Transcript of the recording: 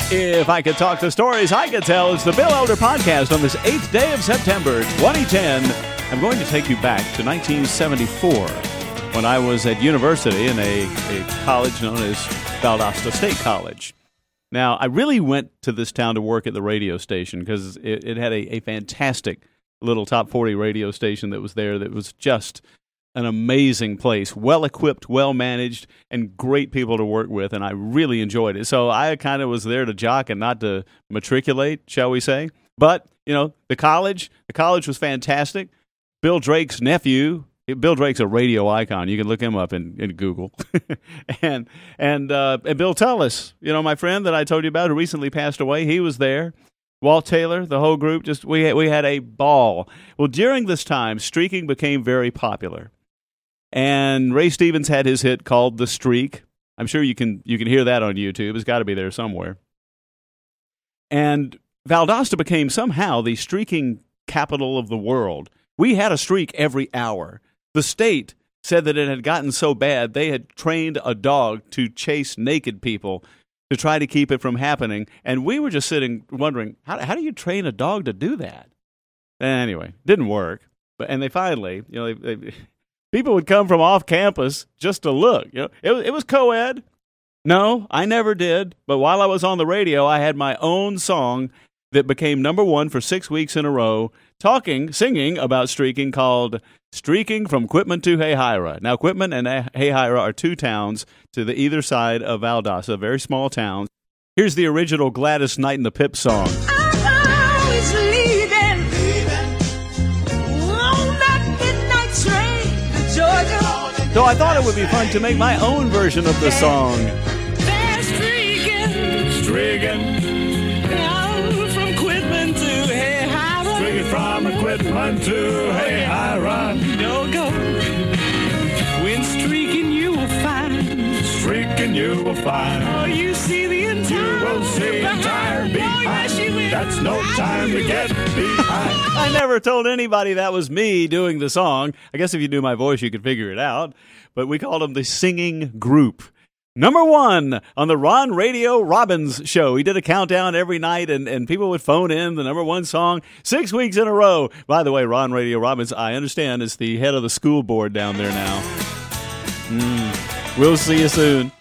If I could talk the stories I could tell, it's the Bill Elder Podcast on this 8th day of September 2010. I'm going to take you back to 1974 when I was at university in a college known as Valdosta State College. Now, I really went to this town to work at the radio station because it had a fantastic little top 40 radio station that was there that was just an amazing place, well-equipped, well-managed, and great people to work with, and I really enjoyed it. So I kind of was there to jock and not to matriculate, shall we say. But, you know, the college was fantastic. Bill Drake's nephew, Bill Drake's a radio icon. You can look him up in Google. and Bill Tullis, you know, my friend that I told you about who recently passed away, he was there. Walt Taylor, the whole group, we had a ball. Well, during this time, streaking became very popular. And Ray Stevens had his hit called The Streak. I'm sure you can hear that on YouTube. It's got to be there somewhere. And Valdosta became somehow the streaking capital of the world. We had a streak every hour. The state said that it had gotten so bad they had trained a dog to chase naked people to try to keep it from happening. And we were just sitting wondering, how do you train a dog to do that? Anyway, didn't work. And they finally, you know, people would come from off campus just to look. You know, it was co-ed. No, I never did. But while I was on the radio, I had my own song that became number one for 6 weeks in a row, singing about streaking, called Streaking from Quitman to Hayhira. Now, Quitman and Hayhira are two towns to the either side of Valdosta, very small towns. Here's the original Gladys Knight and the Pips song. I'm always leaving on that midnight train to Georgia. So I thought it would be fun to make my own version of the song. They're streaking from Quitman to Hayhira. Streaking from Quitman to Hayhira. Don't go. When streaking you will find. Streaking you will find. Oh, you see the entire. You will see entire behind. Oh, yes, you will. That's no time to get behind. I never told anybody that was me doing the song. I guess if you knew my voice, you could figure it out. But we called them the Singing Group. Number one on the Ron Radio Robbins show. He did a countdown every night, and people would phone in the number one song 6 weeks in a row. By the way, Ron Radio Robbins, I understand, is the head of the school board down there now. We'll see you soon.